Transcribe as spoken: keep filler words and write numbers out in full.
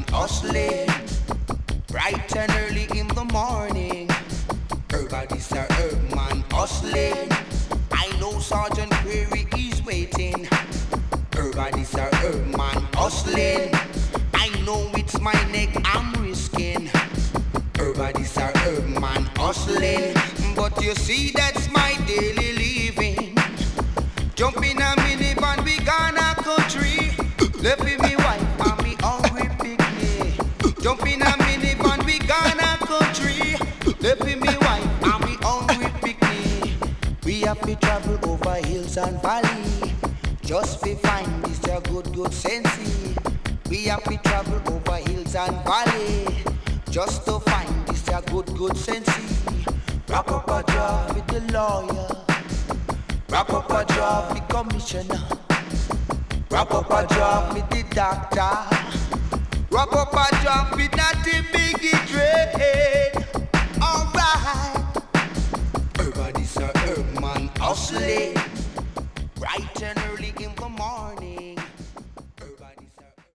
hustling. Bright and early in the morning. Everybody's a herb man hustling. I know Sergeant Query is waiting. Everybody's a herb man hustling. I know it's my neck I'm risking. Everybody's a herb man hustling. But you see that's my daily living. Jump in a minivan, we gonna country. Left with me wife and me hungry picnic. Jump in a minivan, we gonna country. Left with me wife and me hungry picnic. We have to travel over hills and valley. Just to find this a good, good sensei. We have to travel over hills and valley. Just to find this a good, good sensei. Wrap up a job with the lawyer. Wrap up a job with the commissioner. Wrap up a job with the doctor. Wrap up a job with Natty Biggie Trade. Alright. Everybody's a herb man hustling.